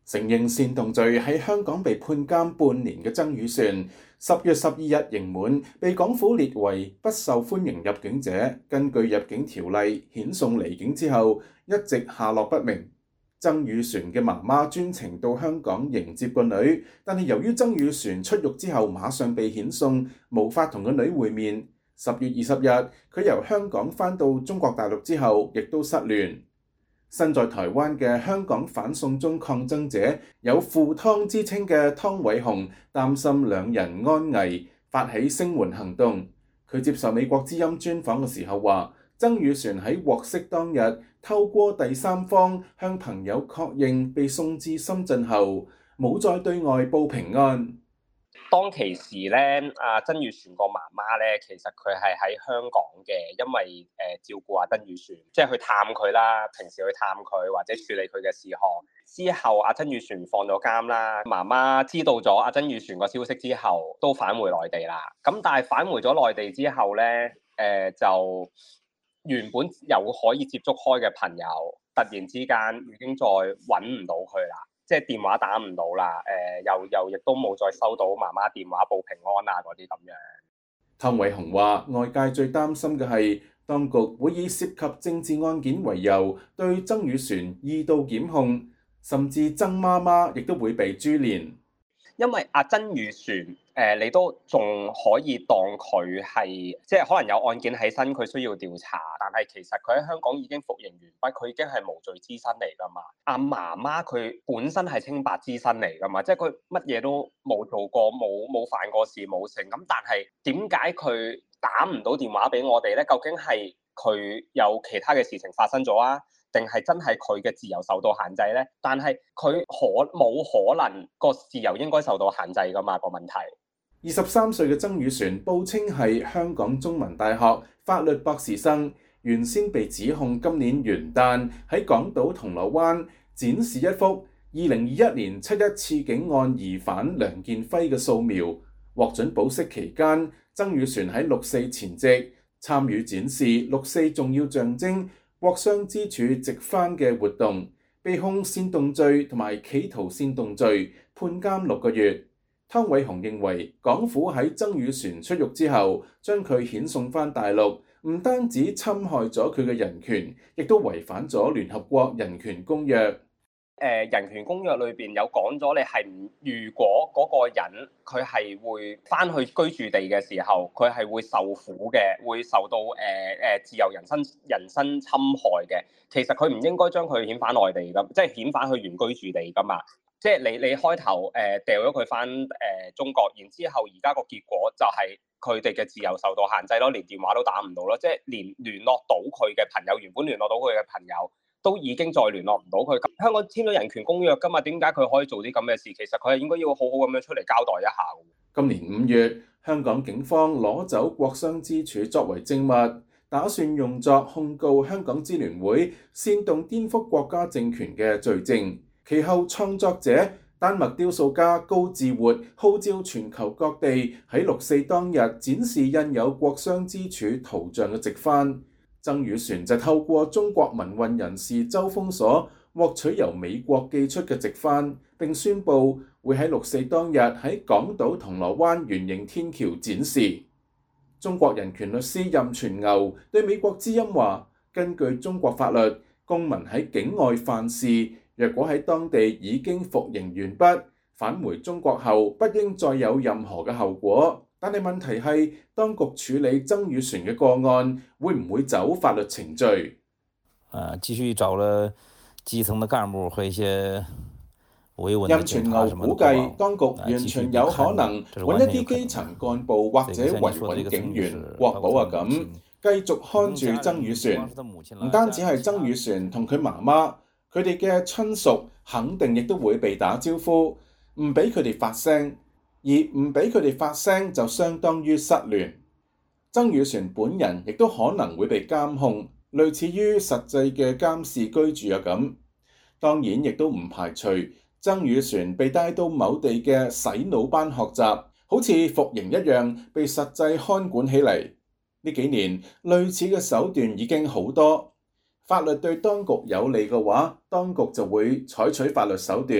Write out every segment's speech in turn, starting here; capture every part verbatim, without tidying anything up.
承認煽動罪喺香港被判監半年嘅曾宇璇，十月十二日刑滿，被港府列為不受歡迎入境者，根據入境條例遣送離境之後，一直下落不明。曾宇璇嘅媽媽專程到香港迎接個女，但係由於曾宇璇出獄之後馬上被遣送，無法同個女會面。十月二十日，佢由香港返到中國大陸之後，亦都失聯。身在台灣嘅香港反送中抗爭者，有父湯之稱嘅湯偉雄擔心兩人安危，發起聲援行動。佢接受美國之音專訪嘅時候話，曾宇璇喺獲釋當日透過第三方向朋友確認被送至深圳後，冇再對外報平安。 當其時咧，阿曾宇璇個媽媽咧，其實佢係喺香港嘅，因為誒、呃、照顧阿曾宇璇，即係去探佢啦，平時去探佢或者處理佢嘅事項。之後阿曾宇璇放咗監啦，媽媽知道咗阿曾宇璇個消息之後，都返回內地啦。咁但係返回咗內地之後咧，誒、呃、就原本有可以接觸開嘅朋友，突然之間已經再揾唔到佢啦。即係電話打唔到啦，誒、呃、又又亦都冇再收到媽媽電話報平安啊嗰啲咁樣。 湯偉雄話：外界最擔心嘅係當局會以涉及政治案件為由，對曾宇璇二度檢控，甚至曾媽媽亦都會被株連。 因為阿曾宇璇，誒、呃、你都仲可以當佢係，即係可能有案件喺身，佢需要調查，但係其實佢喺香港已經服刑完畢，佢已經係無罪之身嚟㗎嘛。阿媽媽佢本身係清白之身嚟㗎嘛，即係佢乜嘢都冇做過，冇冇犯過事冇成，咁但係點解佢打唔到電話俾我哋咧？究竟係佢有其他嘅事情發生咗啊？定係真係佢嘅自由受到限制呢？但係佢可冇可能個自由應該受到限制噶嘛？個問題。 二十三歲嘅曾宇璇報稱係香港中文大學法律博士生，原先被指控今年元旦喺港島銅鑼灣展示一幅二零二一年七一刺警案疑犯梁建輝嘅素描，獲准保釋期間，曾宇璇喺六四前夕參與展示六四重要象徵國殤之柱直幡嘅活動，被控煽動罪同埋企圖煽動罪，判監六個月。湯偉雄認為港府喺曾宇璇出獄之後，將佢遣送返大陸，唔單止侵害咗佢嘅人權，亦都違反咗聯合國人權公約。 誒人權公約裏邊有講咗，你係唔如果嗰個人佢係會翻去居住地嘅時候，佢係會受苦嘅，會受到誒誒、呃、自由人身人身侵害嘅。其實佢唔應該將佢遣返內地㗎，即係遣返去原居住地㗎嘛。即係你你開頭誒掉咗佢翻誒中國，然之後而家個結果就係佢哋嘅自由受到限制咯，連電話都打唔到咯，即係連聯絡到佢嘅朋友，原本聯絡到佢嘅朋友，都已經再聯絡唔到佢。香港簽咗人權公約㗎嘛，點解佢可以做啲咁嘅事？其實佢係應該要好好咁樣出嚟交代一下。 今年五月，香港警方攞走國殤之柱作為證物，打算用作控告香港支聯會煽動顛覆國家政權嘅罪證。其後創作者丹麥雕塑家高志活號召全球各地喺六四當日展示印有國殤之柱圖像嘅直幡。曾宇璇就透過中國民運人士周鋒鎖獲取由美國寄出嘅直幡，並宣布會喺六四當日喺港島銅鑼灣圓形天橋展示。中國人權律師任全牛對美國之音話：根據中國法律，公民喺境外犯事，若果喺當地已經服刑完畢，返回中國後不應再有任何嘅後果。但係問題係，當局處理曾宇璇嘅個案，會唔會走法律程序？ 啊，繼續找了基層的幹部和一些維穩任全牛估計，當局完全有可能揾一啲基層幹部或者維穩警員、國保啊咁，繼續看住曾宇璇。唔單止係曾宇璇同佢媽媽。佢哋嘅親屬肯定亦都會被打招呼，唔俾佢哋發聲，而唔俾佢哋發聲就相當於失聯。曾宇璇本人亦都可能會被監控，類似於實際嘅監視居住啊咁。當然亦都唔排除曾宇璇被帶到某地嘅洗腦班學習，好似服刑一樣被實際看管起嚟。呢幾年類似嘅手段已經好多。法律對當局有利嘅話，當局就會採取法律手段。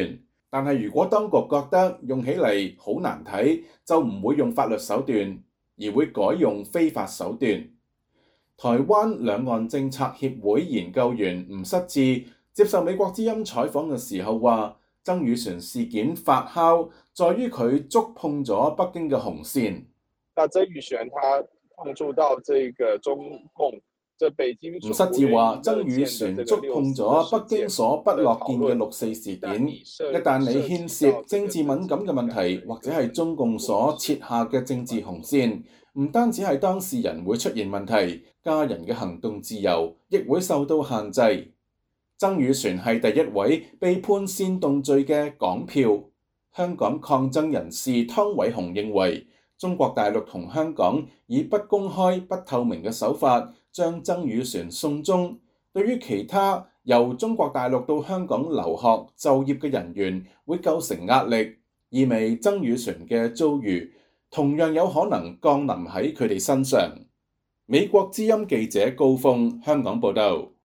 但係如果當局覺得用起嚟好難睇，就唔會用法律手段，而會改用非法手段。台灣兩岸政策協會研究員吳失智接受美國之音採訪嘅時候話，曾宇旋事件發酵在於佢觸碰咗北京嘅紅線。 那曾宇旋他碰觸到這個中共。 吳失智話：曾宇旋觸碰咗北京所不樂見嘅六四事件，一旦你牽涉政治敏感嘅問題，或者係中共所設下嘅政治紅線，唔單止係當事人會出現問題，家人嘅行動自由亦會受到限制。曾宇旋係第一位被判煽動罪嘅港票。香港抗爭人士湯偉雄認為，中國大陸同香港以不公開、不透明嘅手法將曾宇旋送中，對於其他由中國大陸到香港留學、就業嘅人員會構成壓力，意味曾宇旋嘅遭遇同樣有可能降臨喺佢哋身上。美國之音記者高峰香港報道。